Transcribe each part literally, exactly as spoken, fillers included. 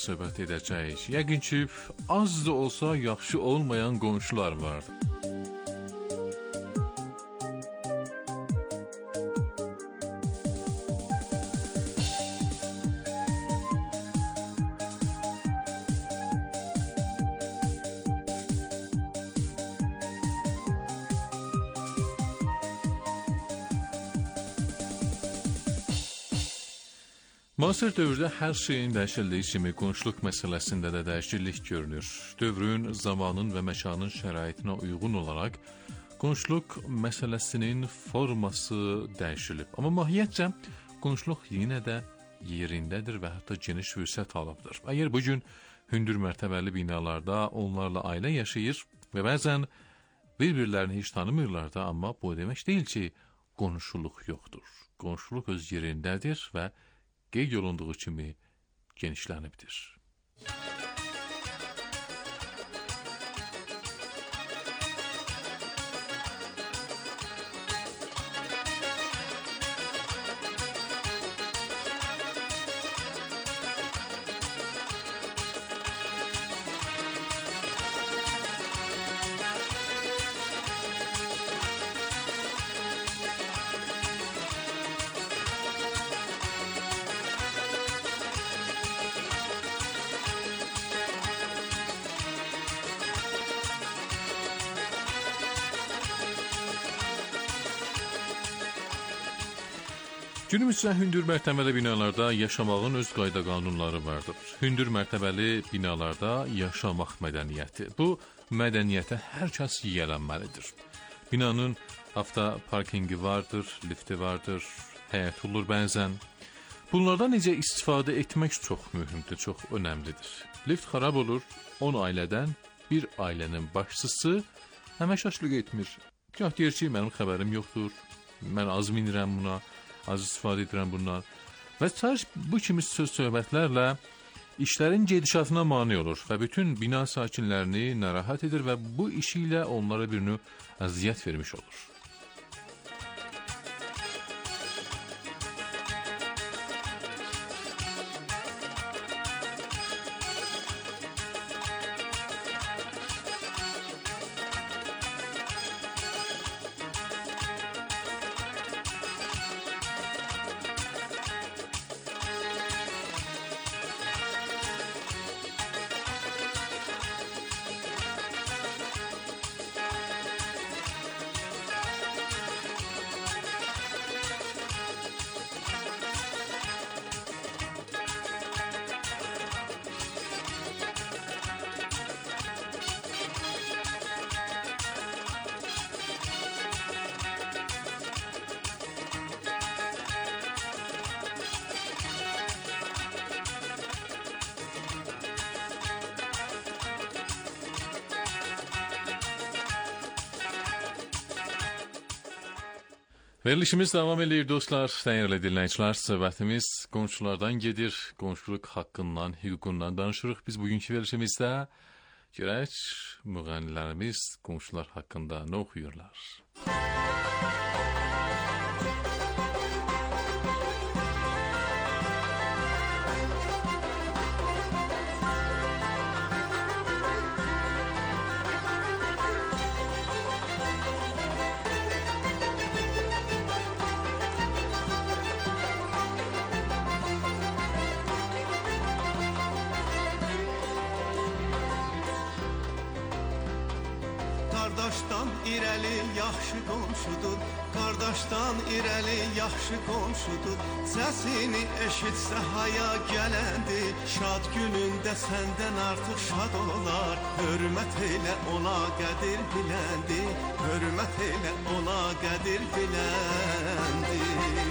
söhbət edəcəyik. Yəqin ki, az da olsa yaxşı olmayan qonşular vardır. Müasir dövrdə hər şeyin dəyişildiyi kimi qonşuluq məsələsində də dəyişiklik görünür. Dövrün, zamanın və məkanın şəraitinə uyğun olaraq qonşuluq məsələsinin forması dəyişilib. Amma mahiyyətcə qonşuluq yenə də yerindədir və hətta geniş vüsət alıbdır. Əgər bugün hündür mərtəbəli binalarda onlarla ailə yaşayır və bəzən bir-birlərini heç tanımırlar da, amma bu demək deyil ki, qonşuluq yoxdur. Qonşuluq öz yerindədir və qeyd olunduğu kimi genişlənibdir. Günümüzdə hündür mərtəbəli binalarda yaşamağın öz qayda qanunları vardır. Hündür mərtəbəli binalarda yaşamaq mədəniyyəti. Bu mədəniyyətə hər kəs yiyələnməlidir. Binanın avtoparkingi vardır, lifti vardır, həyət olur bəzən. Bunlardan necə istifadə etmək çox mühümdür, çox önəmlidir. Lift xarab olur, on ailədən bir ailənin başçısı həməşaşlıq etmir. Gah deyir ki, mənim xəbərim yoxdur, mən az minirəm buna, az istifadə edirəm bundan. Və sadəcə bu kimi söz-söhbətlərlə işlərin gedişatına mane olur və bütün bina sakinlərini narahat edir və bu işi ilə onlara bir növ əziyyət vermiş olur. Verilişimiz devam edir dostlar, dəyərli dinləyicilər. Söhbətimiz qonşulardan gedir, qonşuluq haqqından, hüququndan danışırıq. Biz bugünkü verilişimizdə görək müğənnilərimiz qonşular haqqında nə oxuyurlar. Qardaşdan irəli yaxşı qonşudur, qardaşdan irəli yaxşı qonşudur. Səsini eşitsə haya gələndir, şad günündə səndən artıq şad olar. Hörmət elə ona qədir biləndir, hörmət elə ona qədir biləndir.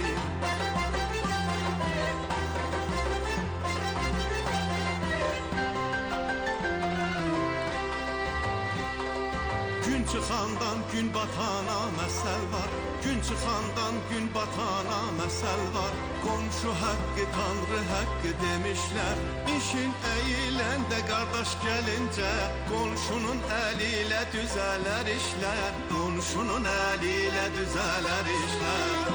Gün çıxandan gün batana məsəl var, gün çıxandan gün batana məsəl var. Qonşu haqqı, tanrı haqqı demişlər. İşin əyiləndə qardaş gəlincə, qonşunun əli ilə düzələr işlər, qonşunun əli ilə düzələr işlər.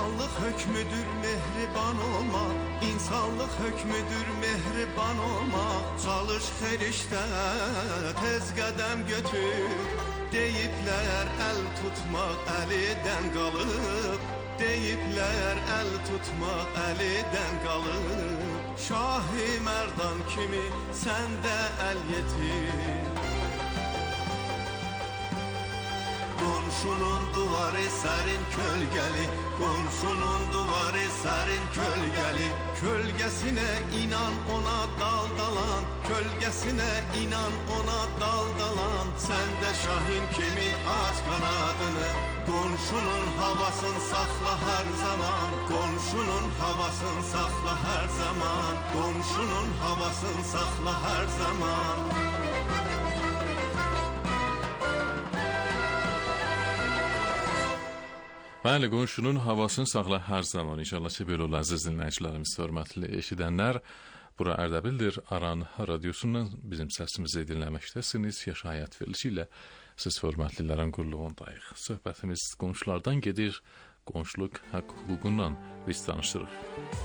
İnsanlıq hökmüdür mehriban olmaq, insanlıq hökmüdür mehriban olmaq. Çalış xerişdə tez qədəm götür, deyiblər əl tutmaq əlidən qalıb, deyiblər əl tutmaq əlidən qalıb. Şahi Mərdan kimi sən də əl yetir. Qonşunun duvarı sərin kölgəli, qonşunun duvarı sərin kölgəli. Kölgəsinə inan ona daldalan, kölgəsinə inan ona daldalan. Sən də Şahin kimi aç qanadını, qonşunun havasını saxla hər zaman, qonşunun havasını saxla hər zaman, qonşunun havasını saxla hər zaman. Bəli, qonşunun havasını saxla hər zaman. İnşallah ki, belə olur əziz dinləyicilərimiz, hörmətli eşidənlər. Bura Ərdəbildir, Aran radiosundan bizim səsimizi dinləməkdəsiniz. Yaşa həyat verilişi ilə siz hörmətlilərin qulluğundayıq. Söhbətimiz qonşulardan gedir, qonşuluq haqq hüququndan biz danışırıq.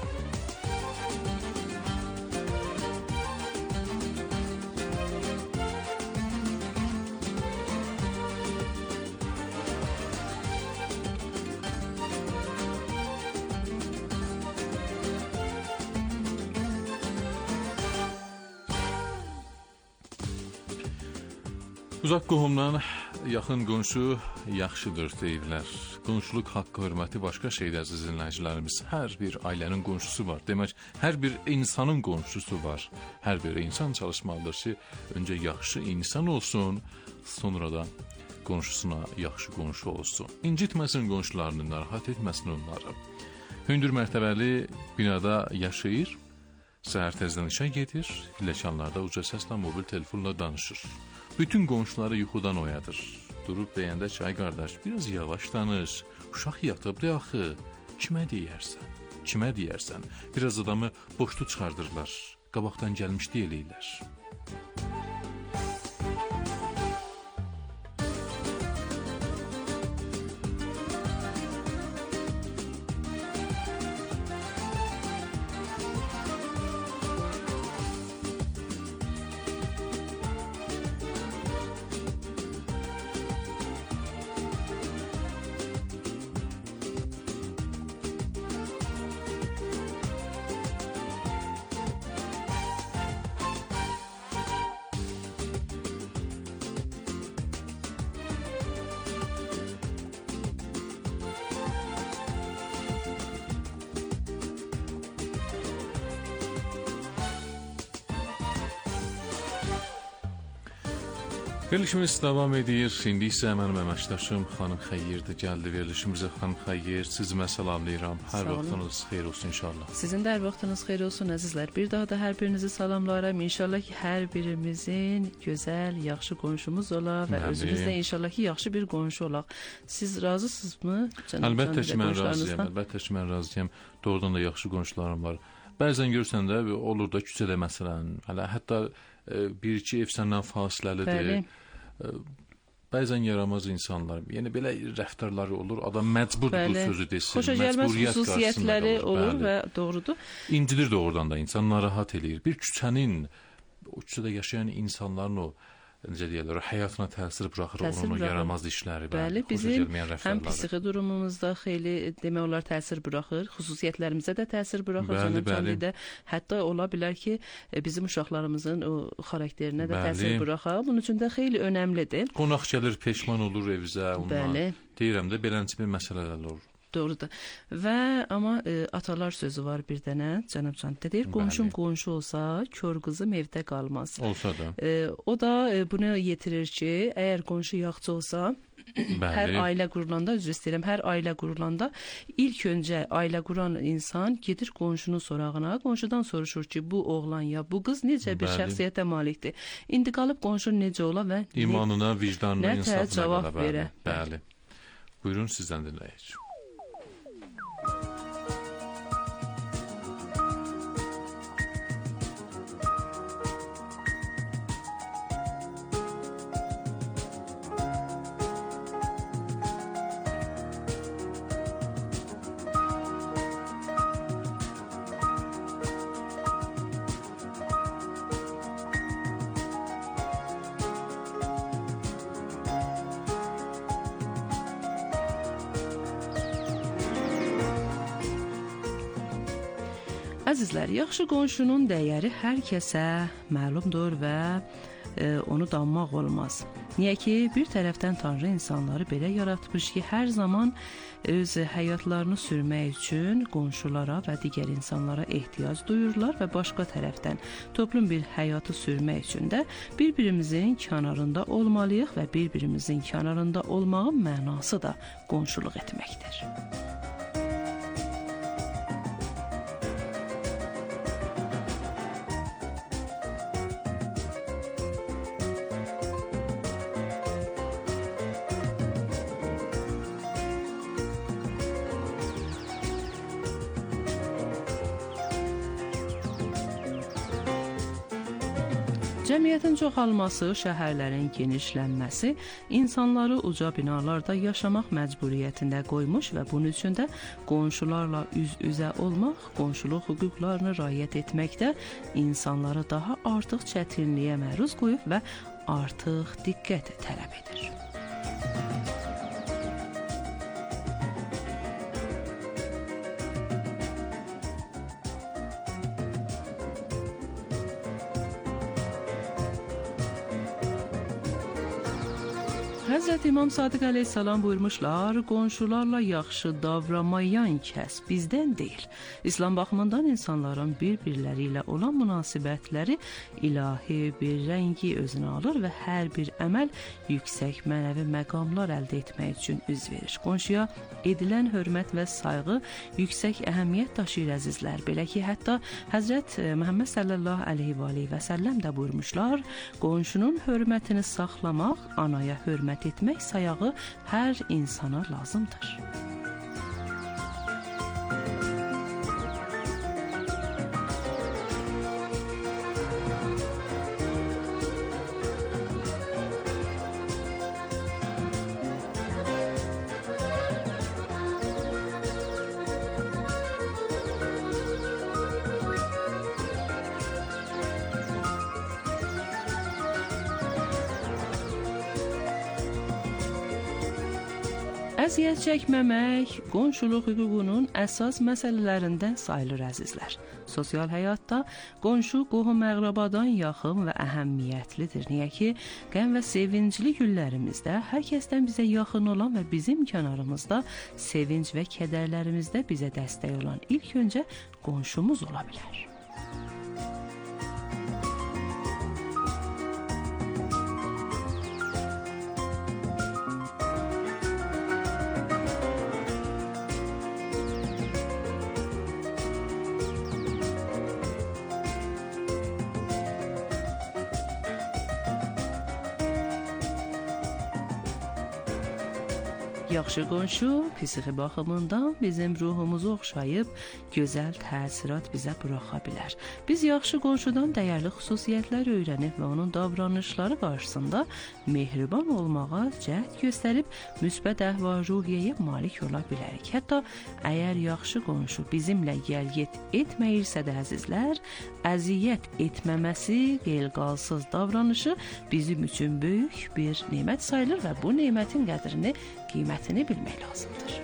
Uzaq qohumdan yaxın qonşu yaxşıdır deyirlər. Qonşuluq haqqı hörməti başqa şeydir əziz dinləyicilərimiz. Hər bir ailənin qonşusu var. Demək, hər bir insanın qonşusu var. Hər bir insan çalışmalıdır ki, öncə yaxşı insan olsun, sonra da qonşusuna yaxşı qonşu olsun. İncitməsin qonşularını, narahat etməsin onları. Hündür mərtəbəli binada yaşayır, səhər tezdən işə gedir, pilləkənlərdə uca səslə mobil telefonla danışır. Bütün qonşuları yuxudan oyadır. Durub deyəndə ki, ay qardaş, biraz yavaş danış, uşaq yatıbdır axı, kimə deyərsən, kimə deyərsən, biraz adamı boşlu çıxardırlar, qabaqdan gəlmiş deyilirlər. Verilişimiz davam edir. İndi isə mənim əməkdaşım xanım Xəyyirdir gəldi verilişimizə. Xanım Xəyyir, sizimə salamlayıram. Hər vaxtınız xeyir olsun inşallah. Sizin də hər vaxtınız xeyir olsun əzizlər. Bir daha da hər birinizi salamlayıram. İnşallah ki, hər birimizin gözəl, yaxşı qonşumuz ola və Bəli. Özümüz də inşallah ki, yaxşı bir qonşu olaq. Siz razısınızmı? Əlbəttə ki, mən razıyam. Əlbəttə ki, mən razıyam. Doğrudan da yaxşı qonşularım var. Bəzən görsən də olur da küçədə məsələn, hələ hətta bir-iki ev səndən fasiləlidir. Bəli. Bəzən yaramaz insanlar, yəni belə rəftarları olur, adam məcburdur bu sözü desin. Xoşa gəlməz xüsusiyyətləri olur və doğrudur. İncidir doğrudan da, insan narahat eləyir. Bir küçənin, o küçədə yaşayan insanların o, necə deyirlər, həyatına təsir buraxır, təsir onun buraxır. Yaramaz işləri. Bəli, bizim həm psixi durumumuzda xeyli demək olar təsir buraxır, xüsusiyyətlərimizə də təsir buraxır. Bəli, bəli. Də, hətta ola bilər ki, bizim uşaqlarımızın o xarakterinə də bəli. Təsir buraxar. Bunun üçün də xeyli önəmlidir. Qonaq gəlir, peşman olur evizə. Bəli. Deyirəm də, beləncə bir məsələlər olur. Doğrudur. Və amma e, atalar sözü var bir dənə, cənab Cənnətdə deyir, qonşum qonşu olsa, kör qızım evdə qalmaz. Olsa da. E, o da e, bunu yetirir ki, əgər qonşu yaxçı olsa, Bəli. Hər ailə qurulanda, üzr istəyirəm, hər ailə qurulanda ilk öncə ailə quran insan gedir qonşunun sorağına, qonşudan soruşur ki, bu oğlan ya bu qız necə bir Bəli. Şəxsiyyətə malikdir. İndi qalıb qonşu necə ola və imanına, vicdanına, insafına cavab verə. Bəli. Buyurun, sizdən dinləyək. Əzizlər, yaxşı qonşunun dəyəri hər kəsə məlumdur və e, onu danmaq olmaz. Niyə ki, bir tərəfdən Tanrı insanları belə yaratmış ki, hər zaman öz həyatlarını sürmək üçün qonşulara və digər insanlara ehtiyac duyurlar və başqa tərəfdən toplum bir həyatı sürmək üçün də bir-birimizin kənarında olmalıyıq və bir-birimizin kənarında olmağın mənası da qonşuluq etməkdir. Cəmiyyətin çoxalması, şəhərlərin genişlənməsi insanları uca binalarda yaşamaq məcburiyyətində qoymuş və bunun üçün də qonşularla üz-üzə olmaq, qonşuluq hüquqlarını riayət etməkdə insanları daha artıq çətinliyə məruz qoyub və artıq diqqət tələb edir. Həzrət İmam Sadiq əleyhissalam buyurmuşlar, qonşularla yaxşı davranmayan kəs bizdən deyil. İslam baxımından insanların bir-birləri ilə olan münasibətləri ilahi bir rəngi özünə alır və hər bir əməl yüksək mənəvi məqamlar əldə etmək üçün üz verir. Qonşuya edilən hörmət və sayğı yüksək əhəmiyyət daşıyır əzizlər. Belə ki, hətta Həzrət Məhəmməd sallallahu əleyhi və əleyhi və səlləm də buyurmuşlar, qonşunun hörmətini saxlamaq, anaya hörmət etmək sayağı hər insana lazımdır. Əziyyət çəkməmək qonşuluq hüququnun əsas məsələlərindən sayılır əzizlər. Sosial həyatda qonşu qohum-əqrabadan yaxın və əhəmiyyətlidir. Niyə ki, qəm və sevincli günlərimizdə hər kəsdən bizə yaxın olan və bizim kənarımızda sevinc və kədərlərimizdə bizə dəstək olan ilk öncə qonşumuz ola bilər. Yaxşı qonşu psixi baxımından bizim ruhumuzu oxşayıb gözəl təsirat bizə buraxa bilər. Biz yaxşı qonşudan dəyərli xüsusiyyətlər öyrənib və onun davranışları qarşısında mehriban olmağa cəhd göstərib müsbət əhval-ruhiyyəyə malik ola bilərik. Hətta əgər yaxşı qonşu bizimlə gəl-get etməyirsə də əzizlər, əziyyət etməməsi, qeyl-qalsız davranışı bizim üçün böyük bir nemət sayılır və bu nemətin qədrini, qiymətini bilmək lazımdır.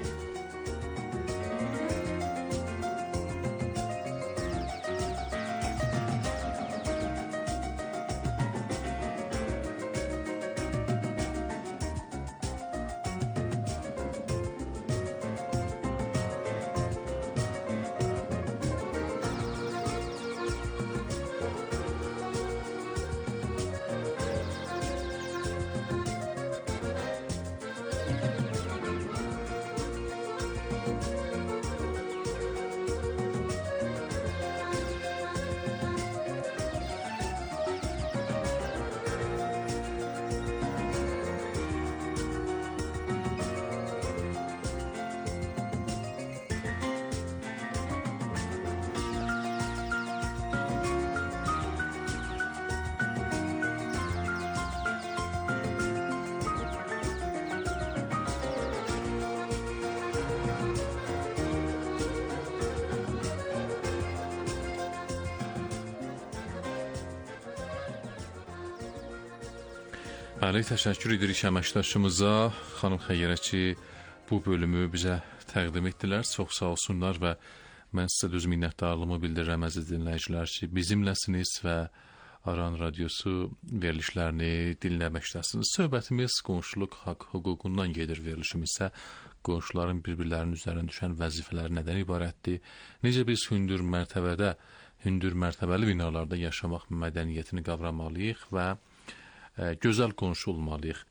Bəli, təşəkkür edirik əməkdaşımıza, xanım Xəyyərə ki, bu bölümü bizə təqdim etdilər. Çox sağ olsunlar və Mən sizə düz minnətdarlığımı bildirirəm əziz dinləyicilər ki, bizimləsiniz və Aran Radiosu verilişlərini dinləməkdəsiniz. Söhbətimiz qonşuluq haqq hüququndan gedir, verilişimiz isə qonşuların bir-birlərinin üzərinə düşən vəzifələri nədən ibarətdir? Necə biz hündür mərtəbədə, hündür mərtəbəli binalarda yaşamaq mədəniyyətini qavramalıyıq və e, gözəl qonşu olmalıyıq.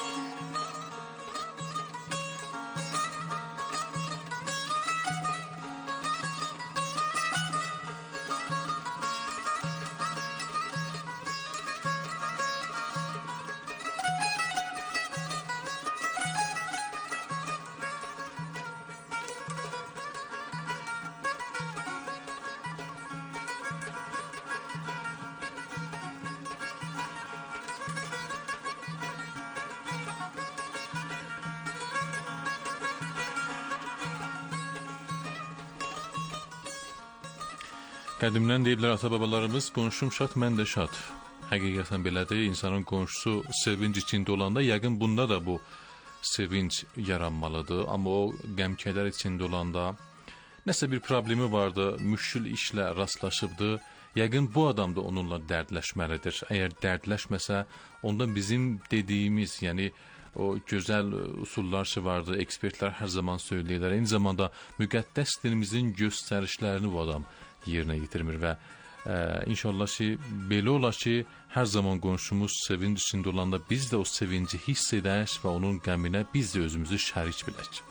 Qədimdən deyiblər ata-babalarımız, qonşum şad, mən də şad. Həqiqətən belədir, insanın qonşusu sevinç içində olanda, yəqin bunda da bu sevinç yaranmalıdır. Amma o qəm-kədər içində olanda, nəsə bir problemi vardı, müşkül işlə rastlaşıbdı, yəqin bu adam da onunla dərdləşməlidir. Əgər dərdləşməsə, onda bizim dediyimiz, yəni o gözəl usullar ki vardı, ekspertlər hər zaman söyləyirlər. Eyni zamanda müqəddəs dinimizin göstərişlərini bu adam yerinə yetirmir və e, inşallah ki, belə olar ki, hər zaman qonşumuz sevinç içində olanda biz də o sevinci hiss edək və onun qəminə biz də özümüzü şərik bilək.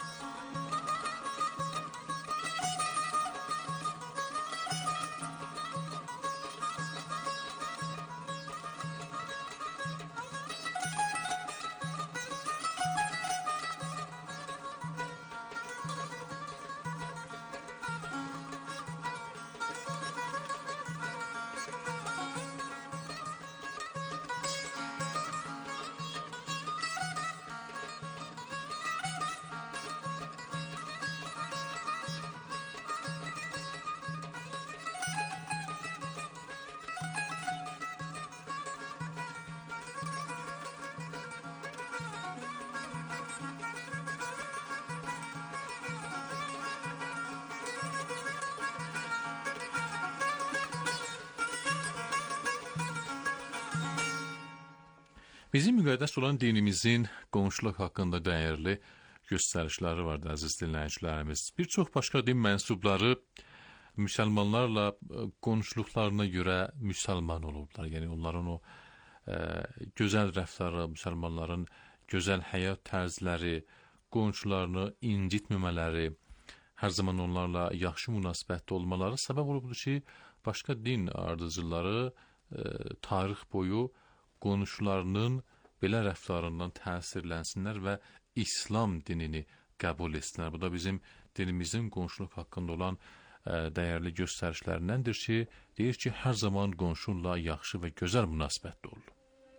Bizim müqəddəs olan dinimizin qonşuluq haqqında dəyərli göstərişləri vardır, əziz dinləyicilərimiz. Bir çox başqa din mənsubları müsəlmanlarla qonşuluqlarına görə müsəlman olublar. Yəni onların o e, gözəl rəftarı, müsəlmanların gözəl həyat tərzləri, qonşularını incitməmələri, hər zaman onlarla yaxşı münasibətdə olmaları səbəb olubdur ki, başqa din ardıcıları e, tarix boyu qonşularının belə rəftarından təsirlənsinlər və İslam dinini qəbul etsinlər. Bu da bizim dinimizin qonşuluq haqqında olan ə, dəyərli göstərişlərindəndir ki, deyir ki, hər zaman qonşunla yaxşı və gözəl münasibətdə ol.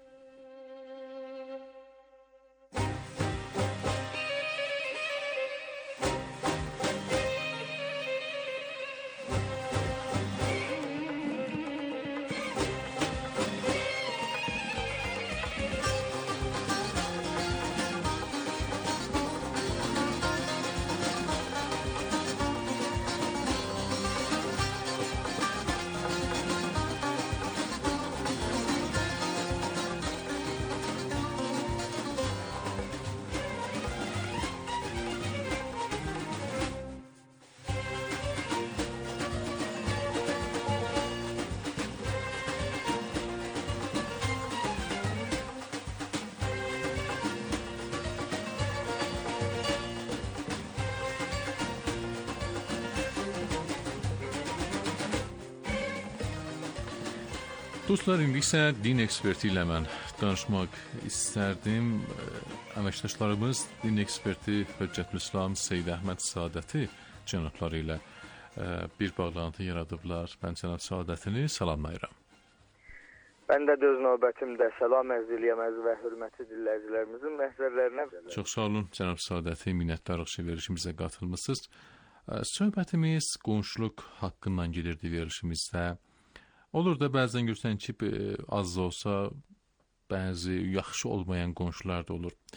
Dostlar, indi isə din eksperti ilə mən danışmaq istərdim. Əməkdaşlarımız din eksperti Höccətülislam Seyid Əhməd Saadəti cənabları ilə bir bağlantı yaradıblar. Mən cənab Saadətini salamlayıram. Mən də öz növbətimdə salam ərz eləyəm və hörmətli dinləyicilərimizin məhzərlərinə. Çox sağ olun cənab Saadəti, minnətdarıq ki, verilişimizə qatılmısınız. Söhbətimiz qonşuluq haqqından gedirdi verilişimizdə. Olur da bəzən görsən ki, az da olsa bəzi yaxşı olmayan qonşular da olur.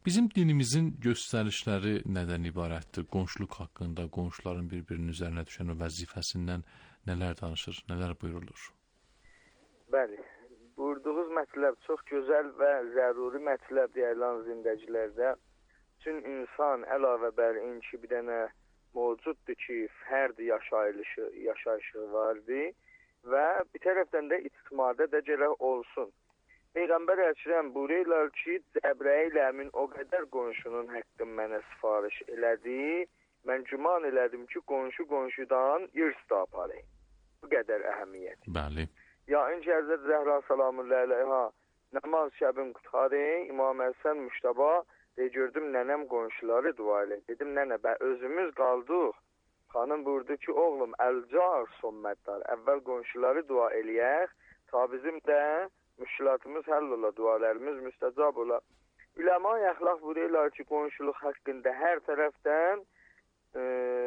Bizim dinimizin göstərişləri nədən ibarətdir? Qonşuluq haqqında, qonşuların bir-birinin üzərinə düşən o vəzifəsindən nələr danışır, nələr buyurulur? Bəli, buyurduğunuz mətləb çox gözəl və zəruri mətləb deyilən zindəcilərdə. Bütün insan əlavə bər inki bir dənə mövcuddur ki, fərd yaşayışı, yaşayışı vardır və bir tərəfdən də ictimadə də gərək olsun. Peyğəmbər Əkrəm buyururlar ki, Cəbrəil əmin o qədər qonşunun haqqını mənə sifariş elədi, mən güman elədim ki, qonşu qonşudan irs da aparayım. Bu qədər əhəmiyyət. Bəli. Ya inki Həzrət Zəhra salamullah əleyha namaz şəbin qutarı, İmam Həsən Müştəba deyə gördüm nənəm qonşuları dua elə. Dedim nənə bə özümüz qaldıq. Xanım buyurdu ki, oğlum əlcar sommətdar. Əvvəl qonşuları dua eləyək, ta bizim də müşkilatımız həll ola, dualarımız müstəcab ola. Üləma-i əxlaq buyururlar ki, qonşuluq haqqında hər tərəfdən e,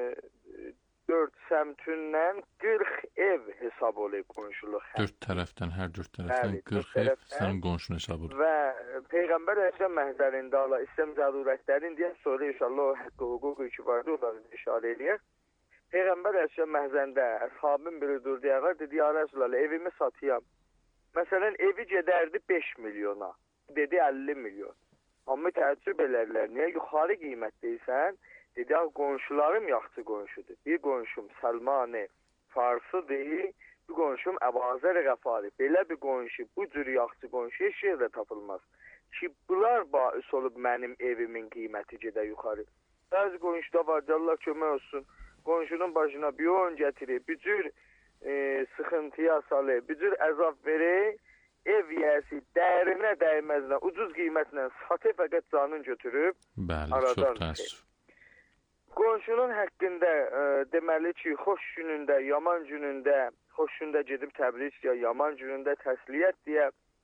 dörd səmtündən qırx ev hesab olur qonşuluq haqqı. Dörd tərəfdən, hər dörd tərəfdən Bəli, qırx ev sənin qonşun hesab olur. Və Peyğəmbər Əkrəm məhzərində Allah İslam zərurətlərini deyə sonra inşallah o haqqı, hüquq ki vardı, onları işarə eləyək. Peyğəmbər Əkrəm məhzərində əshabın biri durdu yağa, dedi, ya Rəsulallah, evimi satıyam. Məsələn, evi gedərdi beş milyona, dedi əlli milyon. Amma təəccüb elərlər, niyə yuxarı qiymətdəysən? Dedi, qonşularım yaxçı qonşudur. Bir qonşum Səlmani Farsıdır, bir qonşum Əbazər Qəfari. Belə bir qonşu, bu cür yaxçı qonşu heç yerdə tapılmaz. Ki, bunlar baüs olub mənim evimin qiyməti gedə yuxarı. Bəzi qonşuda var, Allah kömək olsun, qonşunun başına bir oyun gətirir, bir cür E, sıxıntıya salır, bir cür əzab verir, ev yiyəsi dərinə dəyməzlə, ucuz qiymətlə satı fəqət canın götürüb. Bəli, çox təəssüf. Qonşunun haqqında e, deməli ki, xoş günündə, yaman günündə, xoş gündə gedib təbrik deyə, yaman günündə təsliyyət deyə.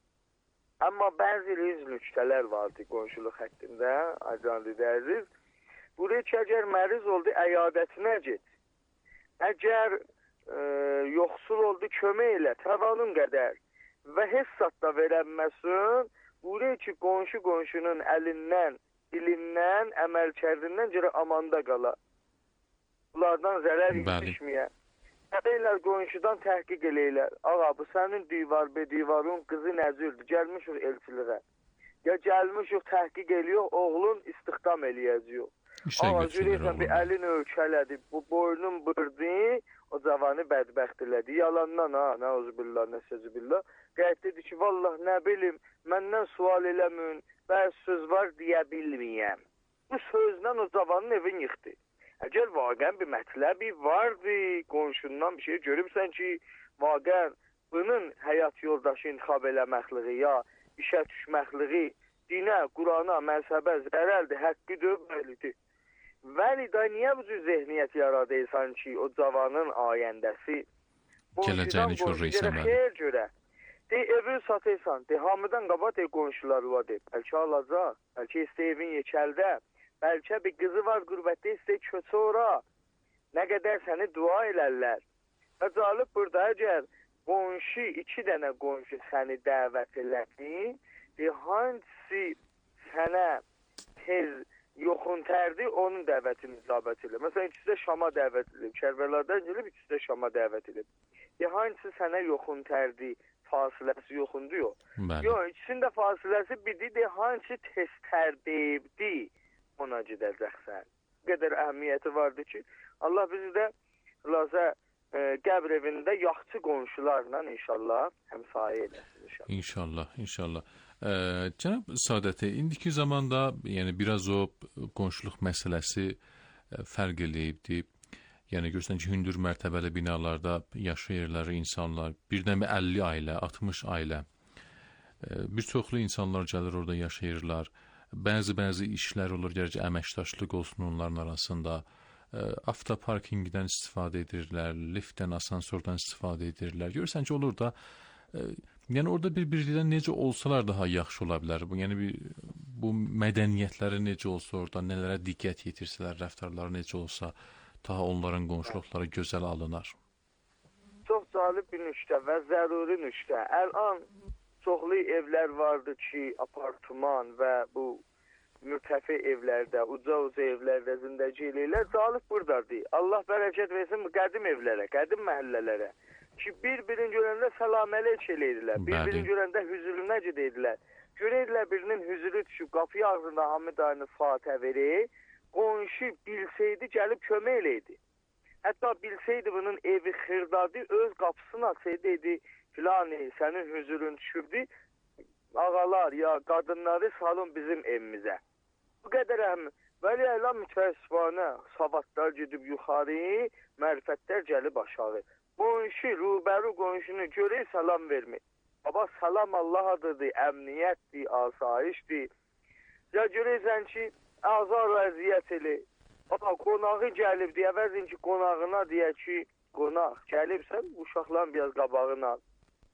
Amma bəzi riz nüktələr vardı qonşuluq haqqında, acanlı dərziz. Buraya ki, əgər məriz oldu, əyadətinə get. Əgər e, yoxsul oldu, kömək elə, təvanın qədər və hessatda verənməsin, buraya ki, qonşu qonşunun əlindən, dilindən, əməlkərindən görə amanda qala. Bunlardan zərər yetişməyə. Deyirlər, qonşudan təhqiq eləyirlər. Ağa, bu sənin divar be divarın qızı nəzürdür, gəlmişik elçiliğə. Ya gəlmişik təhqiq eləyiyor, oğlun istihdam eləyəcək. Ağa, görürsən, bir əlin ölkələdi, bu boynun bırdı, o cavanı bədbəxt elədi. Yalandan ha, nəuzubillah, nəsəzubillah. Qəyət dedi ki, vallah nə bilim, məndən sual eləmün, bəzi söz var deyə bilməyəm. Bu sözlə o cavanın evin yıxdı. Əgər vaqən bir mətləbi vardı, qonşundan bir şey görübsən ki, vaqən bunun həyat yoldaşı intiqab eləməkliği ya işə düşməkliği dinə, Qurana, məzhəbə zərəldir, haqqıdır, bəlidir. Vəli da niyə bu cür zehniyyət yaradıysan ki, o cavanın ayəndəsi gələcəyini görürsən bəli. Xeyr görə. De, evi satırsan, de, hamıdan qaba de, qonşuları var, de, bəlkə alacaq, bəlkə istə evin yekəldə, bəlkə bir qızı var qürbətdə, istə köçə ora, nə qədər səni dua elərlər. Və calib burada, əgər qonşu, iki dənə qonşu səni dəvət elədi, de, hansı sənə tez yoxun tərdi, onun dəvətini icabət edib. Məsələn, ikisi də Şama dəvət edib, Kərbəladan gəlib, ikisi də Şama dəvət edib. De, hansı sənə yoxun tərdi, fasiləsi yoxundur, yox. Yox, ikisinin də fasiləsi birdir, de, hansı tez tərdibdi, ona gedəcəksən. Bu qədər əhəmiyyəti vardır ki, Allah bizi də lazə e, qəbr evində yaxçı qonşularla inşallah həmsayə eləsin inşallah. İnşallah, inşallah. Ə, cənab Sadəti, indiki zamanda yəni biraz o qonşuluq məsələsi ə, fərq eləyibdir. Yəni görürsən ki, hündür mərtəbəli binalarda yaşayırlar insanlar, birdən bir əlli ailə, altmış ailə. Ə, bir çoxlu insanlar gəlir orada yaşayırlar. Bəzi-bəzi işlər olur, gərəcə əməkdaşlıq olsun onların arasında. Ə, avtoparkinqdən istifadə edirlər, liftdən, asansordan istifadə edirlər. Görürsən ki, olur da ə, yəni orada bir-birliyindən necə olsalar daha yaxşı ola bilər. Bu, yəni bir, bu mədəniyyətləri necə olsa orada, nələrə diqqət yetirsələr, rəftarları necə olsa, daha onların qonşuluqları gözəl alınar. Çox cəlib bir nüqtə və zəruri nüqtə. Əlan çoxlu evlər vardır ki, apartman və bu mürtəfi evlərdə, uca-uca evlərdə zindəci eləyirlər. Zalif buradadır. Allah bərəkət versin bu qədim evlərə, qədim məhəllələrə. Ki, bir-birini görəndə salam əleyk eləyirlər. Bir-birini görəndə hüzürlü necə deyirlər. Görəyirlər birinin hüzürü düşüb, qapı ağzında Hamid ayını Fatihə verir. Qonşu bilsəydi, gəlib kömək eləydi. Hətta bilsəydi bunun evi xırdadı, öz qapısını açsaydı, dedi, filani, sənin hüzürün düşübdü. Ağalar ya qadınları salın bizim evimizə. Bu qədər əhəm. Vəli əlam mütəəssifانə savadlar gedib yuxarı, mərifətlər gəlib aşağı. Qonşu, rubəru qonşunu görür, salam vermir. Baba, salam Allah adıdır, əmniyyətdir, asayişdir. Ya görürsən ki, azar və əziyyət elə. Baba, qonağı gəlib deyə, vəzin ki, qonağına deyə ki, qonaq gəlibsən, uşaqların biraz qabağına al.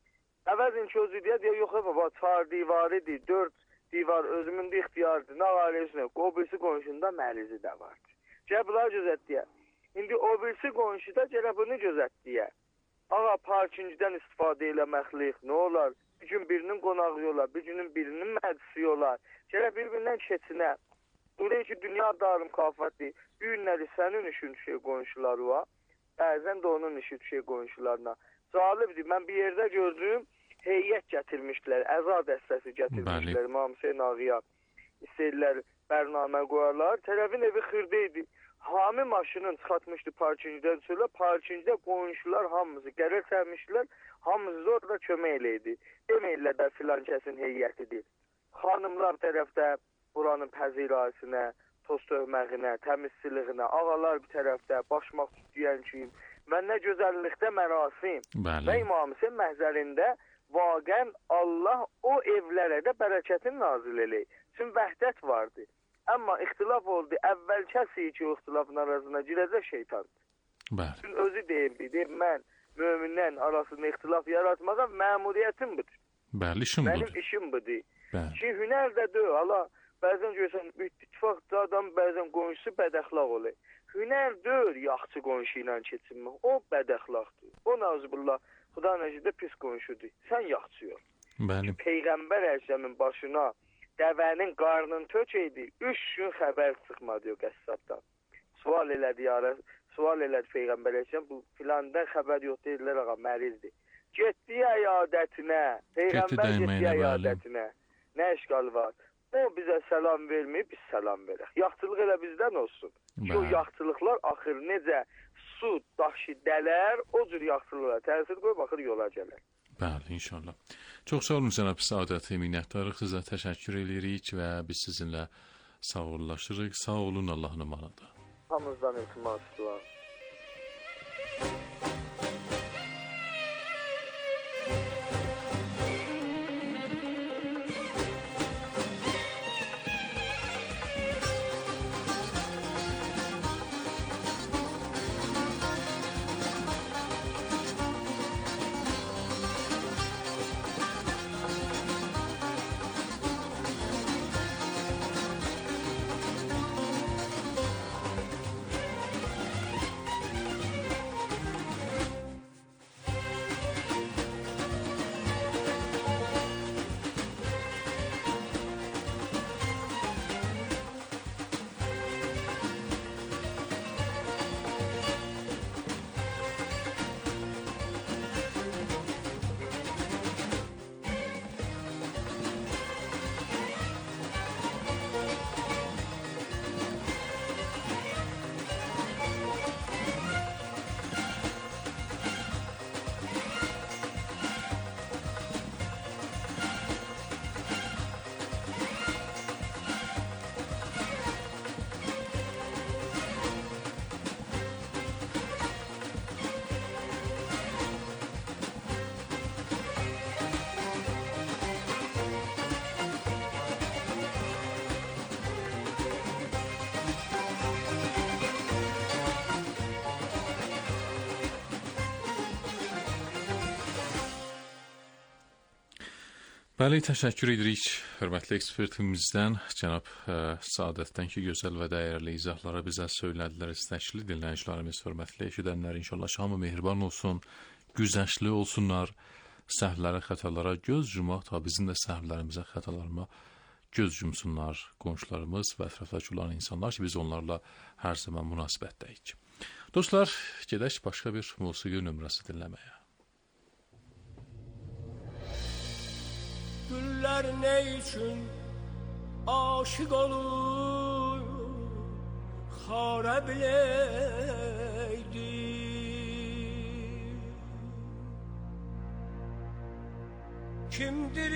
Əvəzin ki, özü deyə, deyə, yox, baba, çar divaridir, dörd divar özümün də ixtiyardır, nə ailəsinə, o birisi qonşunda məlizi də vardır. Gələ bunlar gözət deyə. İndi o birisi qonşuda gələ bunu gözət deyə. Ağa, parkingidən istifadə eləməklik, nə olar? Bir gün birinin qonağı olar, bir günün birinin məclisi olar. Gələ bir-birindən keçinə. Buraya ki, dünya darım kafatdır. Bir günləri sənin işin düşür qonşuları var. Bəzən də onun işi düşür qonşularına. Zalibdir. Mən bir yerdə gördüm, heyyət gətirmişlər, əza dəstəsi gətirmişlər. İmam Hüseyin ağıya istəyirlər, bərnamə qoyarlar. Tərəfin evi xırda idi. Hami maşının çıxartmışdı parkingidən sonra, parkingdə qonşular hamımızı qərər sərmişlər, hamımızı orada kömək eləydi. Deməyirlər də filan kəsin heyyətidir. Xanımlar tərəfdə buranın pəzirayəsinə, toz töhməğinə, təmizçiliyinə, ağalar bir tərəfdə, başmaq tutduyan kim və nə gözəllikdə mərasim. Bəli. Və İmam Hüseyin məhzərində vaqən Allah o evlərə də bərəkətin nazil eləyir. Çünki vəhdət vardı. Amma ixtilaf oldu. Əvvəl kəsi ki, o ixtilafın arasına girəcək şeytandır. Bəli. Çünki özü deyildi. Deyib, mən möminlərin arasında ixtilaf yaratmağa məmuriyyətim budur. Bəli, işim Mənim budur. işim budur. Bəli. Ki, hünər də deyil. Allah, bəzən görsən, ittifaqda adam bəzən qonşusu bədəxlaq olur. Hünər deyil, yaxçı qonşu ilə keçinmək. O bədəxlaqdır. O nazibullah, Xuda nəcədə pis qonşudur. Sən yaxçı ol. Bəli. Peyğəmbər Əhsəmin başına dəvənin qarnını tökəydi, üç gün xəbər çıxmadı o qəssabdan. Sual elədi yara, sual elədi Peyğəmbər Əhsəm, bu filandan xəbər yox deyirlər, ağa, mərizdir. Getdi əyadətinə, Peyğəmbər getdi əyadətinə. Nə işgal var? O bizə salam verməyib, biz salam verək. Yaxçılıq elə bizdən olsun. Ki, o yaxçılıqlar axır necə su, daşı, dələr, o cür yaxçılıqlar təsir qoyub, axır yola gələr. Bəli, inşallah. Çox sağ olun cənab Səadət, minnətdarıq, sizə təşəkkür edirik və biz sizinlə sağollaşırıq. Sağ olun, Allahın amanında. Hamımızdan iltimas var. Bəli, təşəkkür edirik hörmətli ekspertimizdən, cənab ə, Səadətdən ki, gözəl və dəyərli izahları bizə söylədilər. İstəkli dinləyicilərimiz, hörmətli eşidənlər, inşallah şamı mehriban olsun, güzəşli olsunlar, səhvlərə, xətalara göz yumaq, ta bizim də səhvlərimizə, xətalarıma göz yumsunlar qonşularımız və ətrafdakı olan insanlar ki, biz onlarla hər zaman münasibətdəyik. Dostlar, gedək başqa bir musiqi nömrəsi dinləməyə. Güller ne için aşık olur xara bileydi. Kimdir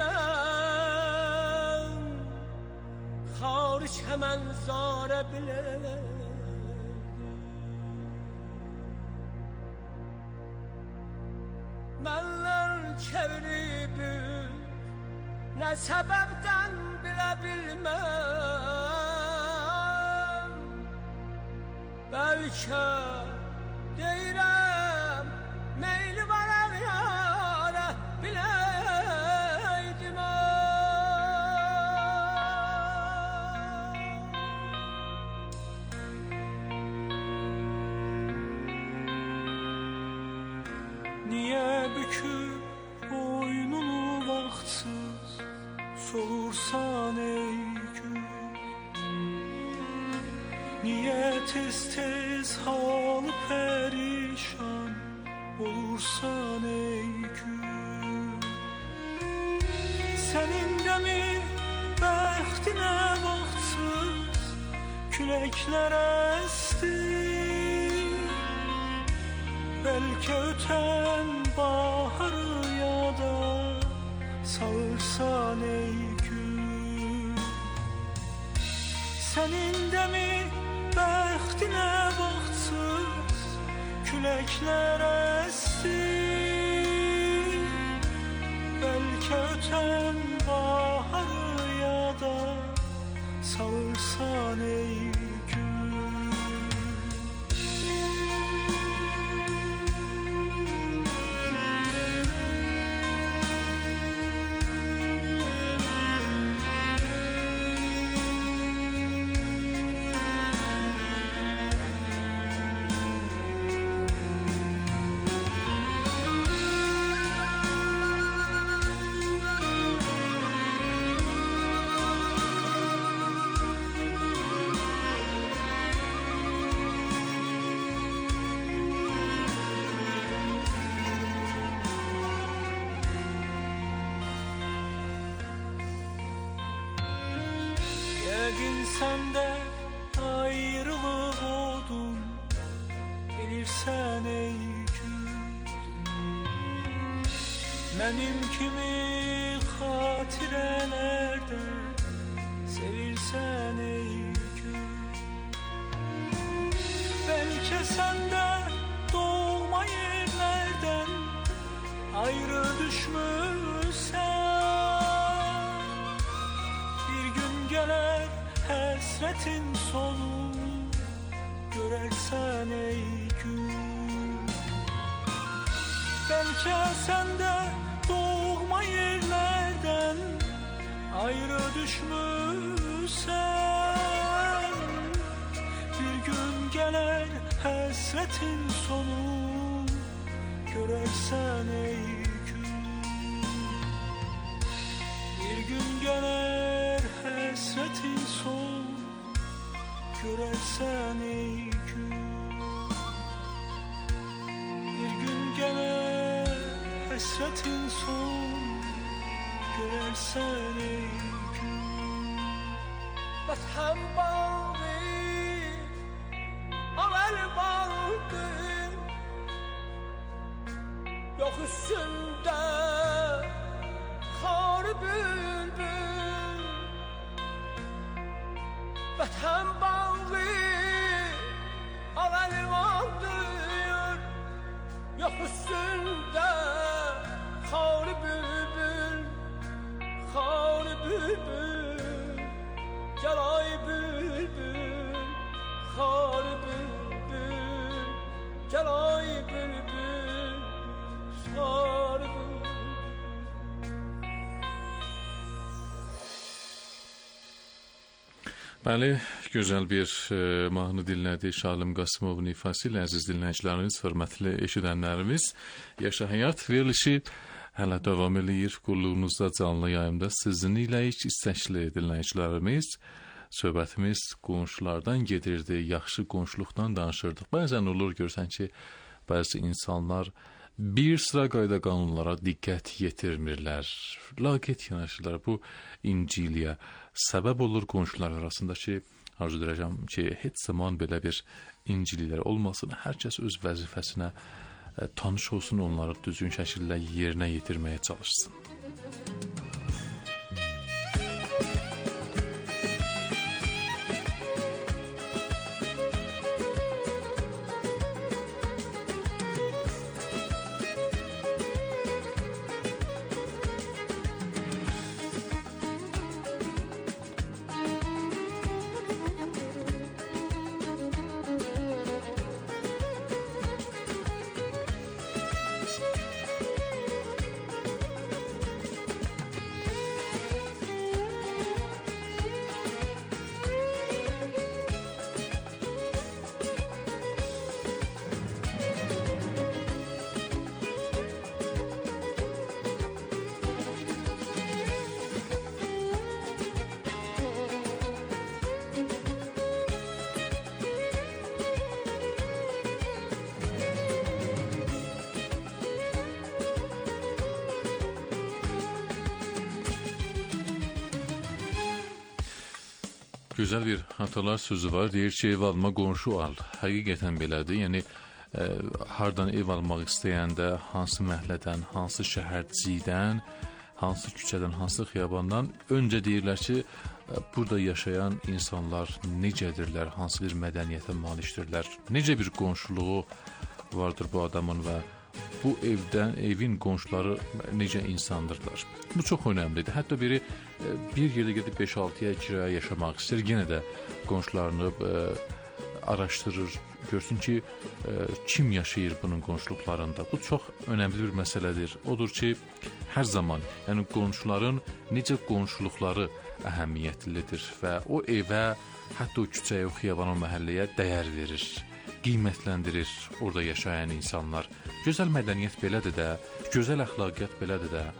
getiren hariç hemen zara bileydi. Mənlər çevirib ne sebepten bile bilmem. Belki deyirəm meyli var her yara bileydim. Niye büküp boynunu vaktsız solursan ey gün? Niye tez tez halı perişan olursan ey gün? Senin de mi bəxtinə vaktsız küləklər esti? Belki öten baharı ya da sağırsan ey gün. Senin de mi bəxtinə vaktsız küləklər esti? Belki öten baharı ya da sağırsan ey gün. Sen de ayrılık oldun bilirsen ey gün. Benim kimi hatirelerde sevilsen ey gün. Belki sen de doğma yerlerden ayrı düşmüşsen. Bir gün gelir hasretin sonu görersen ey gün. Belki sen de doğma yerlerden ayrı düşmüşsen. Bir gün gelir hasretin sonu görersen ey gün. Bir gün gelir hasretin son görersen ey gün. Bir gün gelir hasretin son görersen ey gün. Vətən bağı avel bağı yok üstünde xar bülbül. Vətən bağı avel vardır yok üstünde xar bülbül. Xar bülbül gel ay bülbül. Xar bülbül gel ay bülbül. Xar bülbül. Bəli, gözəl bir e, mahnı dinlədik Şalim Qasımovun ifası ilə, əziz dinləyicilərimiz, hörmətli eşidənlərimiz. Yaşa Həyat verilişi hələ davam eləyir. Qulluğunuzda canlı yayımda sizinləyik istəkli dinləyicilərimiz. Söhbətimiz qonşulardan gedirdi, yaxşı qonşuluqdan danışırdıq. Bəzən olur görsən ki, bəzi insanlar bir sıra qayda qanunlara diqqət yetirmirlər, laqeyd yanaşırlar. Bu İnciliyə səbəb olur qonşular arasında ki, arzu edirəm ki, heç zaman belə bir İncillər olmasın. Hər kəs öz vəzifəsinə tanış olsun, onları düzgün şəkildə yerinə yetirməyə çalışsın. Gözəl bir atalar sözü var. Deyir ki, ev alma qonşu al. Həqiqətən belədir. Yəni e, hardan ev almaq istəyəndə, hansı məhəllədən, hansı şəhərcikdən, hansı küçədən, hansı xiyabandan öncə deyirlər ki, e, burada yaşayan insanlar necədirlər, hansı bir mədəniyyətə malikdirlər, necə bir qonşuluğu vardır bu adamın və bu evdən, evin qonşuları necə insandırlar. Bu çox önəmlidir. Hətta biri bir yerdə gedib beş altı ay kiraya yaşamaq istəyir, yenə də qonşularını e, araşdırır, görsün ki, e, kim yaşayır bunun qonşuluqlarında. Bu çox önəmli bir məsələdir. Odur ki, hər zaman, yəni qonşuların necə qonşuluqları əhəmiyyətlidir və o evə, hətta o küçəyə, o xiyabana, o məhəlləyə dəyər verir, qiymətləndirir orada yaşayan insanlar. Gözəl mədəniyyət belədir də, gözəl əxlaqiyyat belədir də.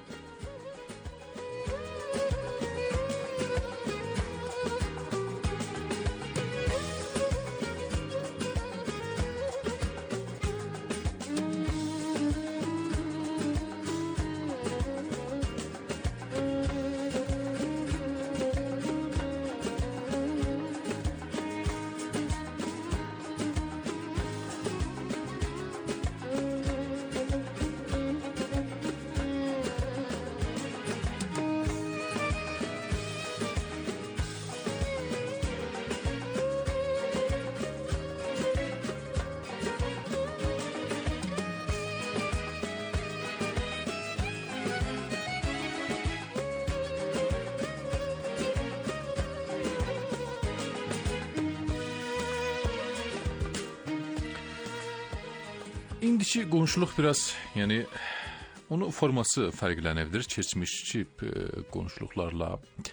İndiki qonşuluq biraz, yəni onun forması fərqlənəbilir keçmişki qonşuluqlarla.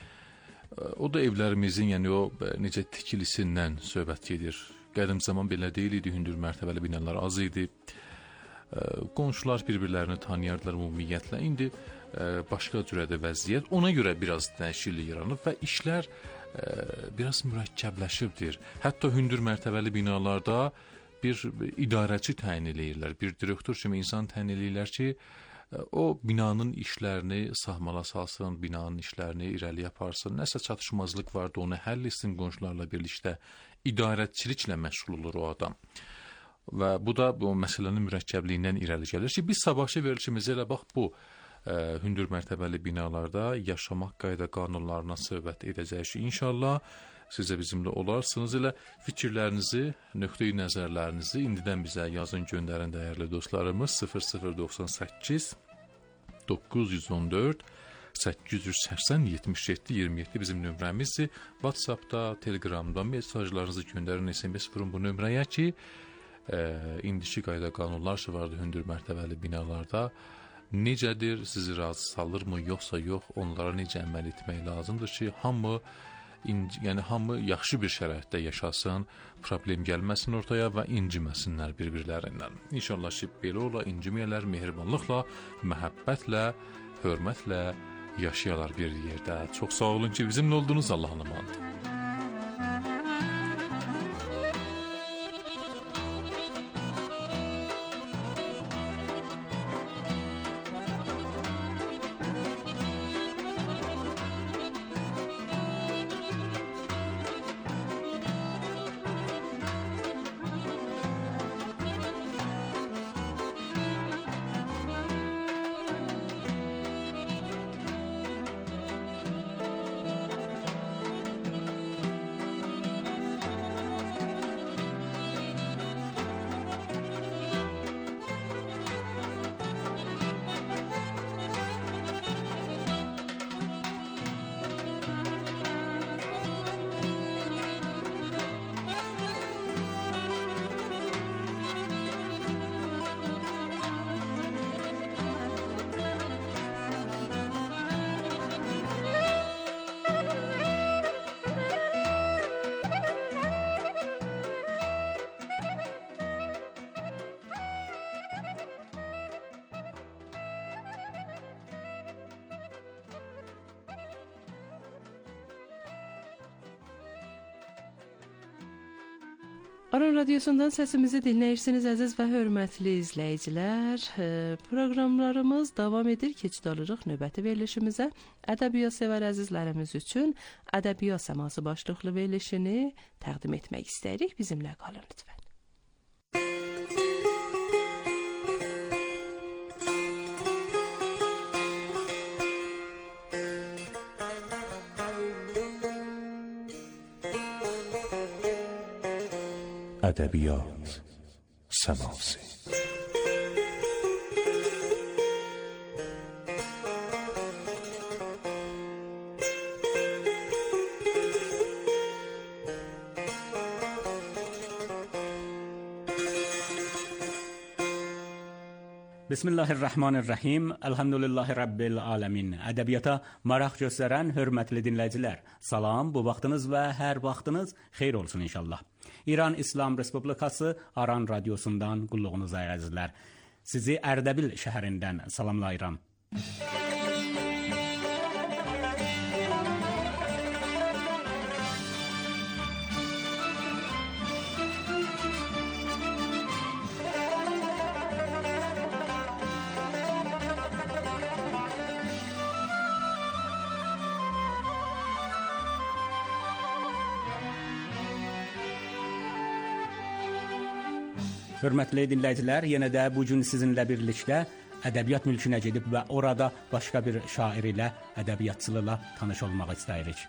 O da evlərimizin, yəni o necə tikilisindən söhbət gedir. Qədim zaman belə deyil idi, hündür mərtəbəli binalar az idi. Qonşular bir-birlərini tanıyardılar ümumiyyətlə. İndi başqa cürədə vəziyyət. Ona görə biraz dəyişiklik yaranıb və işlər biraz mürəkkəbləşibdir. Hətta hündür mərtəbəli binalarda bir idarəçi təyin eləyirlər, bir direktor kimi insan təyin eləyirlər ki, o binanın işlərini sahmala salsın, binanın işlərini irəli aparsın. Nəsə çatışmazlıq vardı, onu həll etsin, qonşularla birlikdə idarəçiliklə məşğul olur o adam. Və bu da bu məsələnin mürəkkəbliyindən irəli gəlir ki, biz sabahçı verilişimizə elə bax bu ə, hündür mərtəbəli binalarda yaşamaq qayda qanunlarına söhbət edəcəyik ki, inşallah siz də bizimlə olarsınız. Elə fikirlərinizi, nöqteyi nəzərlərinizi indidən bizə yazın, göndərin dəyərli dostlarımız. sıfır sıfır doxsan səkkiz doqquz yüz on dörd səkkiz yüz səksən yetmiş yeddi iyirmi yeddi bizim nömrəmizdir. WhatsAppda, Telegramda mesajlarınızı göndərin, S M S vurun bu nömrəyə ki, e, indiki qayda qanunlar ki vardı hündür mərtəbəli binalarda. Necədir, sizi razı salırmı, yoxsa yox, onlara necə əməl etmək lazımdır ki, hamı inc yəni hamı yaxşı bir şəraitdə yaşasın, problem gəlməsin ortaya və inciməsinlər bir-birlərindən. İnşallah ki, belə ola, inciməyələr, mehribanlıqla, məhəbbətlə, hörmətlə yaşayalar bir yerdə. Çox sağ olun ki, bizimlə oldunuz. Allah'a emanet. Aran Radyosu'ndan sesimizi dinləyirsiniz əziz və hörmətli izləyicilər. Proqramlarımız davam edir. Keçid alırıq növbəti verilişimizə. Ədəbiyyat sevər əzizlərimiz üçün Ədəbiyyat Səması başlıqlı verilişini təqdim etmək istəyirik. Bizimlə qalın lütfən. Ədəbiyyat Səması. Bismillahirrahmanirrahim. Elhamdülillahi Rabbil alemin. Ədəbiyyata maraq göstərən hörmətli dinləyicilər, salam, bu vaxtınız və hər vaxtınız xeyir olsun inşallah. İran İslam Respublikası Aran Radyosu'ndan qulluğunuza əzizlər. Sizi Ərdəbil şəhərindən salamlayıram. Hörmətli dinləyicilər, yenə də bu gün sizinlə birlikdə ədəbiyyat mülkünə gedib və orada başqa bir şair ilə, ədəbiyyatçılıqla tanış olmaq istəyirik.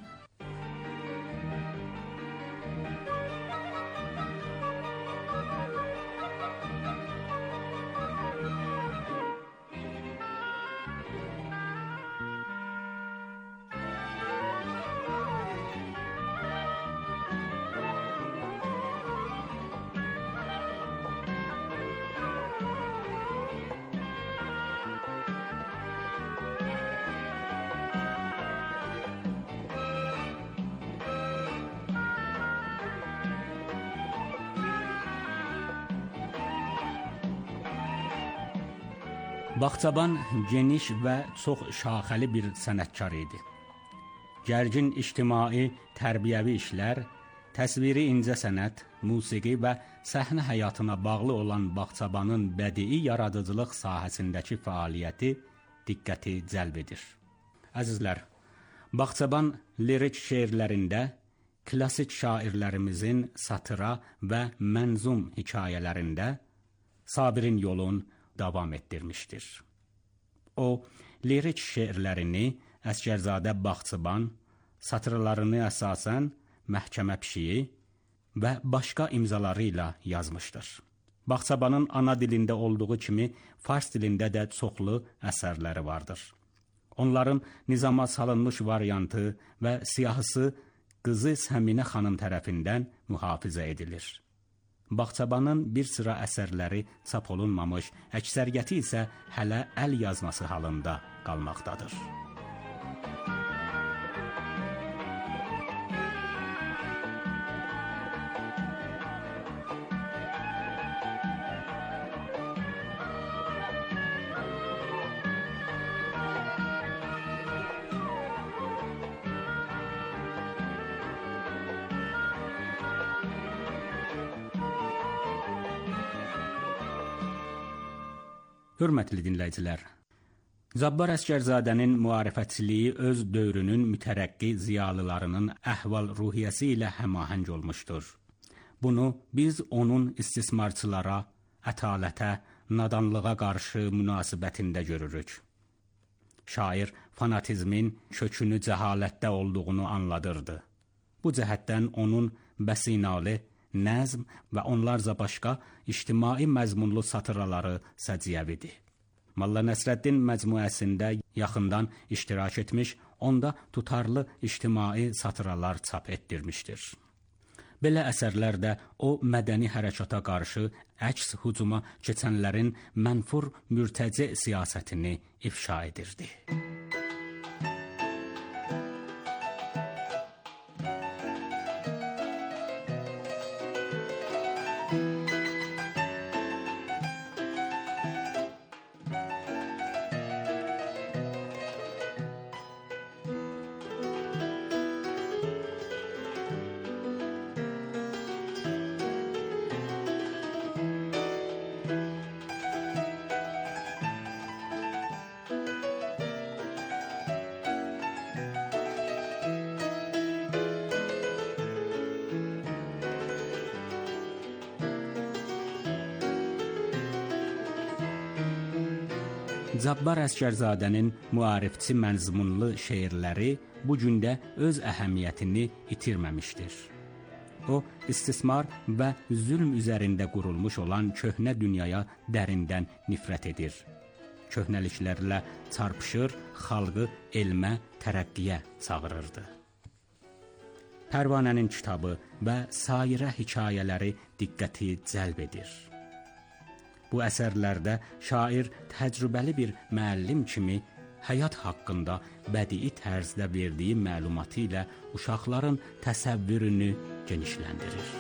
Bağçaban geniş və çox şaxəli bir sənətkar idi. Gərgin ictimai, tərbiyəvi işlər, təsviri incə sənət, musiqi və səhnə həyatına bağlı olan Bağçabanın bədii yaradıcılıq sahəsindəki fəaliyyəti diqqəti cəlb edir. Əzizlər, Bağçaban lirik şeirlərində klassik şairlərimizin satıra və mənzum hekayələrində Sabirin yolun davam etdirmişdir. O, lirik şeirlərini Əsgərzadə Bağçaban, satırlarını əsasən Məhkəmə Pişiyi və başqa imzaları ilə yazmışdır. Bağçabanın ana dilində olduğu kimi fars dilində də çoxlu əsərləri vardır. Onların nizama salınmış variantı və siyahısı qızı Səminə xanım tərəfindən mühafizə edilir. Bağçabanın bir sıra əsərləri çap olunmamış, əksəriyyəti isə hələ əl yazması halında qalmaqdadır. Hörmətli dinləyicilər, Cabbar Əsgərzadənin müarifətçiliyi öz dövrünün mütərəqqi ziyalılarının əhval-ruhiyyəsi ilə həmahəng olmuşdur. Bunu biz onun istismarçılara, ətalətə, nadanlığa qarşı münasibətində görürük. Şair fanatizmin kökünü cəhalətdə olduğunu anladırdı. Bu cəhətdən onun bəsinalı, nəzm və onlarca başqa ictimai məzmunlu satiraları səciyyəvidir. Molla Nəsrəddin məcmuəsində yaxından iştirak etmiş, onda tutarlı ictimai satiralar çap etdirmişdir. Belə əsərlərdə o mədəni hərəkata qarşı əks hücuma keçənlərin mənfur mürtəci siyasətini ifşa edirdi. Cabbar Əsgərzadənin müarifçi mənzmunlu şeirləri bu gündə öz əhəmiyyətini itirməmişdir. O, istismar və zülm üzərində qurulmuş olan köhnə dünyaya dərindən nifrət edir. Köhnəliklərlə çarpışır, xalqı elmə, tərəqqiyə çağırırdı. Pərvanənin kitabı və sairə hekayələri diqqəti cəlb edir. Bu əsərlərdə şair təcrübəli bir müəllim kimi həyat haqqında bədii tərzdə verdiyi məlumatı ilə uşaqların təsəvvürünü genişləndirir.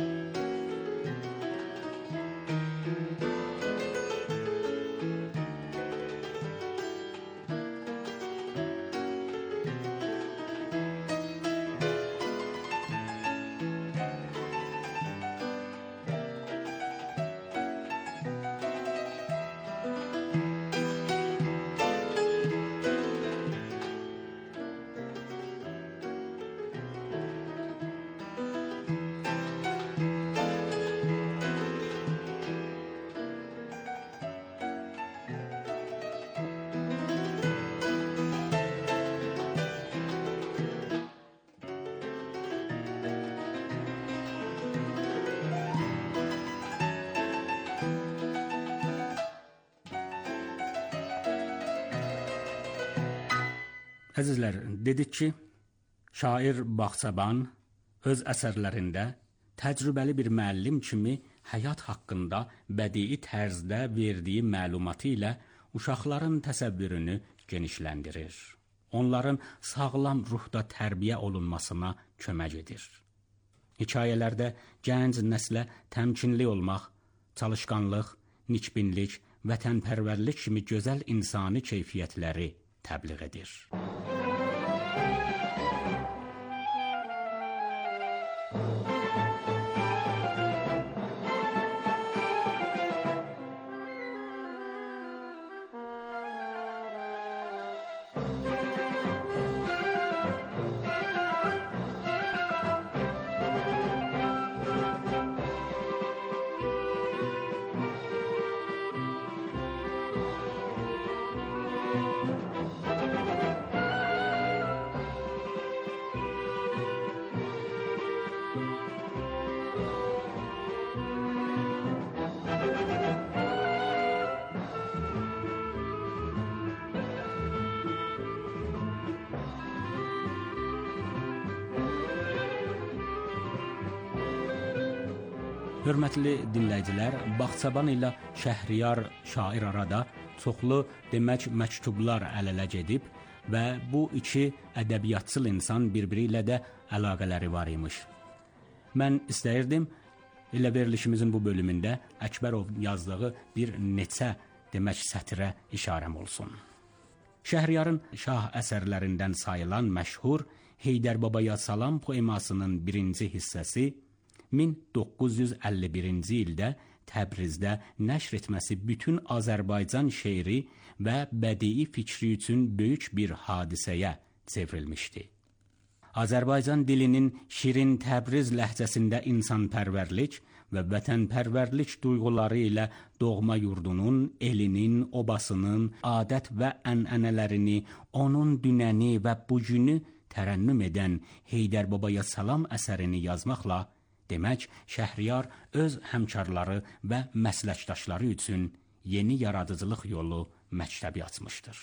Əzizlər, dedik ki, şair Bağçaban öz əsərlərində təcrübəli bir müəllim kimi həyat haqqında bədii tərzdə verdiyi məlumatı ilə uşaqların təsəvvürünü genişləndirir. Onların sağlam ruhda tərbiyə olunmasına kömək edir. Hekayələrdə gənc nəslə təmkinli olmaq, çalışqanlıq, nikbinlik, vətənpərvərlik kimi gözəl insani keyfiyyətləri təbliğ edir. Hörmətli dinləyicilər, Bağçaban ilə Şəhriyar şair arada çoxlu demək məktublar əl-ələ gedib və bu iki ədəbiyyatçıl insan bir-biri ilə də əlaqələri var imiş. Mən istəyirdim, elə verilişimizin bu bölümündə Əkbərov yazdığı bir neçə demək sətirə işarəm olsun. Şəhriyarın şah əsərlərindən sayılan məşhur Heydər Babaya Salam poemasının birinci hissəsi min doqquz yüz əlli birinci ildə Təbrizdə nəşr etməsi bütün Azərbaycan şeiri və bədii fikri üçün böyük bir hadisəyə çevrilmişdi. Azərbaycan dilinin şirin Təbriz ləhcəsində insanpərvərlik və vətənpərvərlik duyğuları ilə doğma yurdunun, elinin, obasının, adət və ənənələrini, onun dünəni və bugünü tərənnüm edən Heydər Babaya Salam əsərini yazmaqla, demək, Şəhriyar öz həmkarları və məsləkdaşları üçün yeni yaradıcılıq yolu məktəbi açmışdır.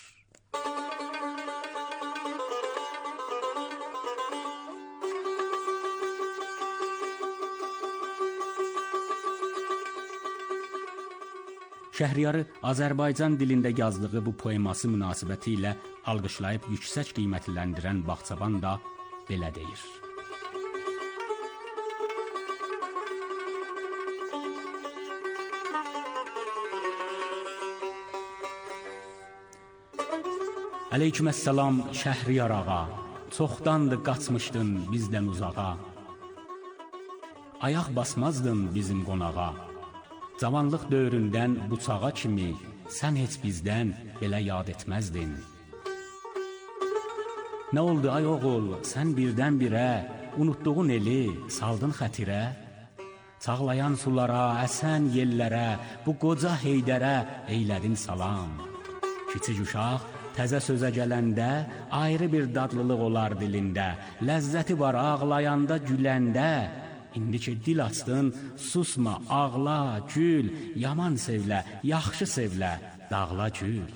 Şəhriyarı Azərbaycan dilində yazdığı bu poeması münasibəti ilə alqışlayıb yüksək qiymətləndirən Bağçaban da belə deyir. Əleykuməssalam Şəhriyar ağa, çoxdandır qaçmışdın bizdən uzağa. Ayaq basmazdın bizim qonağa. Cavanlıq dövründən bıçağa kimi sən heç bizdən belə yad etməzdin. Nə oldu ay oğul, sən birdən-birə unutduğun eli saldın xətirə? Çağlayan sulara, əsən yellərə, bu qoca Heydərə eylədin salam. Kiçik uşaq təzə sözə gələndə ayrı bir dadlılıq olar dilində. Ləzzəti var ağlayanda, güləndə. İndi ki dil açdın, susma, ağla, gül, yaman sevlə, yaxşı sevlə, dağla gül.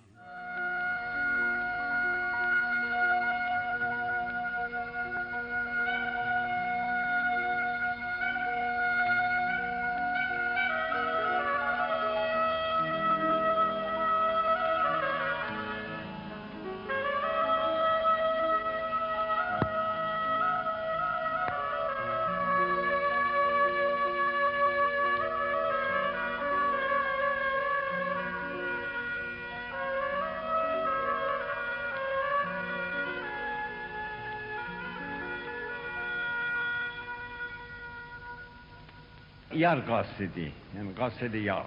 Yar qasidi, yəni qasidi yar.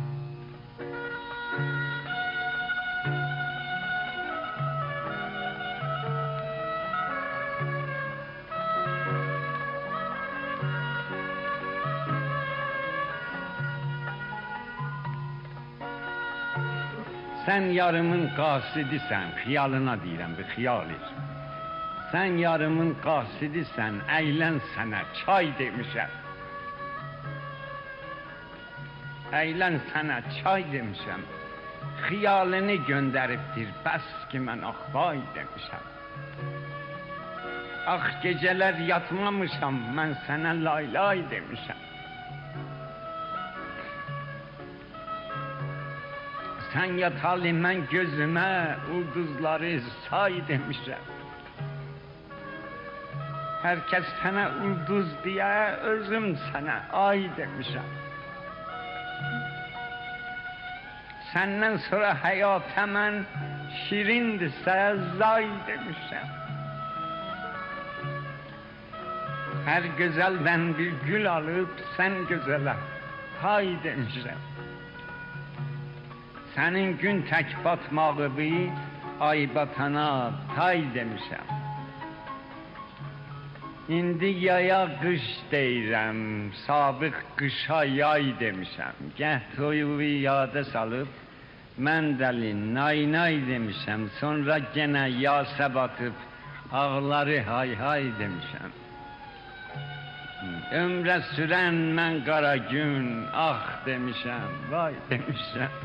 Sən yarımın qasidisən, xiyalına deyirəm, bir xiyalir. Sən yarımın qasidisən, əylən sənə çay demişəm. Əylən sənə çay demişəm, xiyalini göndəribdir, bəs ki mən axbay demişəm. Ax gecələr yatmamışam, mən sənə laylay demişəm. Sən yatalı mən gözümə ulduzları say demişəm. Hər kəs sənə ulduz deyə, özüm sənə ay demişəm. Səndən sonra həyata mən şirindirsə zay demişəm. Hər gözəldən bir gül alıb sən gözələ hay demişəm. Sənin gün tək batmağı bir ay batana tay demişəm. İndi yaya qış deyirəm, sabiq qışa yay demişəm. Gəh toyu yada salıb mən dəli nay nay demişəm, sonra genə yasa batıb ağları hay hay demişəm. Ömrə sürən mən qara gün, ah demişəm, vay demişəm.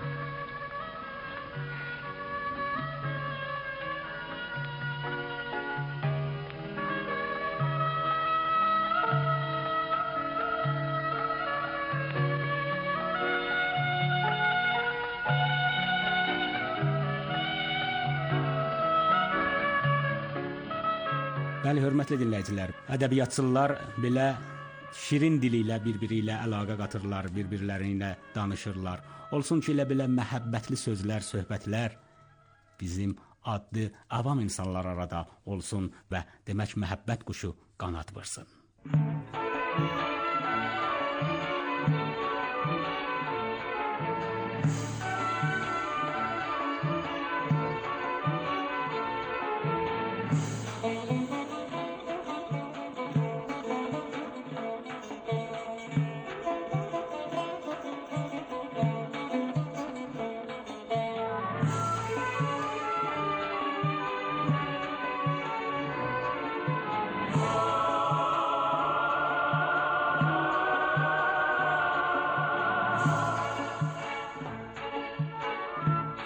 Bəli, hörmətli dinləyicilər, ədəbiyyatçılar belə şirin dili ilə bir-biri ilə əlaqə qatırlar, bir-birləri ilə danışırlar. Olsun ki, elə belə məhəbbətli sözlər, söhbətlər bizim adlı avam insanlar arada olsun və demək məhəbbət quşu qanad vırsın.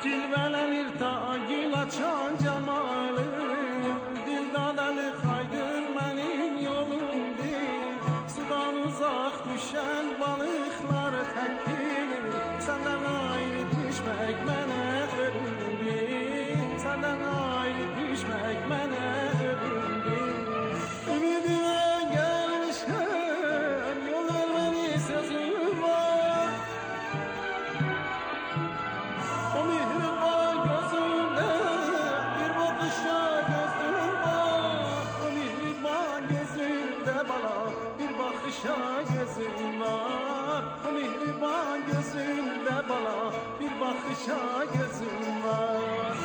Cilvelenir ta gül açan cemalı, dildadanı kaydır benim yolumdur. Sudan uzak düşen balıklar tekdir, senden ayrı düşmek mene ölümdür. Senden ayrı düşmek mene ölümdür. Ümidime gelmişken yol vermeni sözüm var. O mihriban gözünde bir bakışa gözüm var. O mihriban gözünde bana bir bakışa gözüm var. O mihriban gözünde bana bir bakışa gözüm var.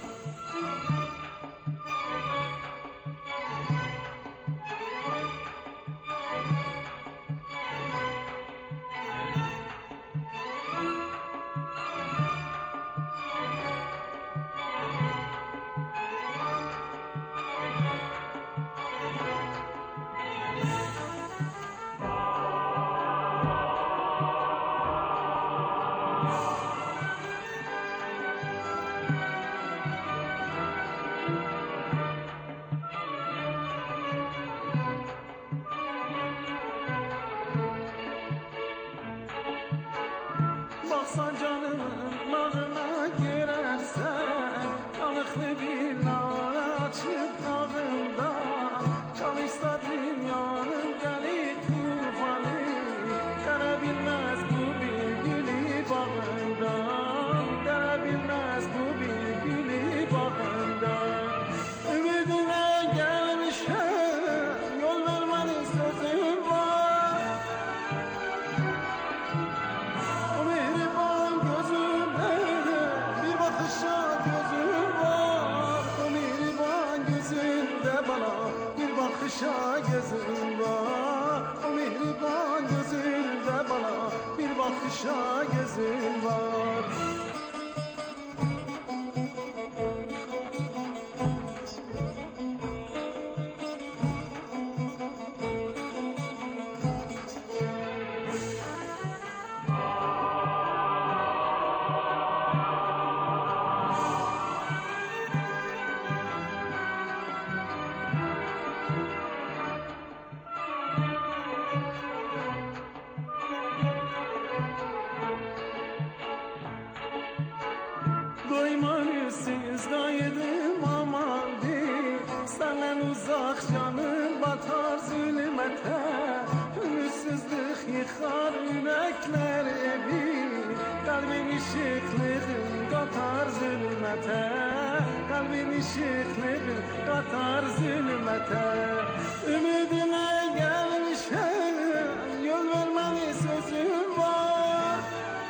Baksan canımın bağına girersen, kanıklı bir nar açıp dağında, çalışsa dünyanın deli tufanı, görebilmez bu bir gülü bağında, görebilmez bu bir gülü bağında. Ümidine gelmişken yol vermenin sözüm var. O mihriban gözünde bir bakışa gözüm var. O mihriban gözünde bana bir bakışa gözüm var. O mihriban gözünde bana bir bakışa gözüm var. Doymanısız gaydım aman değil, senden uzak canım batar zulmete. Ümitsizlik yıkar yürekler evi, kalbin ışıklığın katar zulmete. Kalbin ışıklığın katar zulmete. Ümidine gelmişken yol vermeni sözüm var.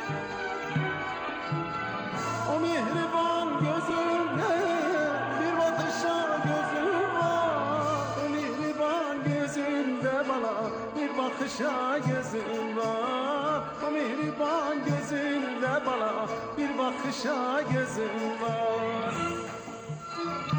O mihriban gözünde bir bakışa gözüm var. O mihriban gözünde bana bir bakışa gözüm var. O mihriban gözünde bana bir bakışa gözüm var.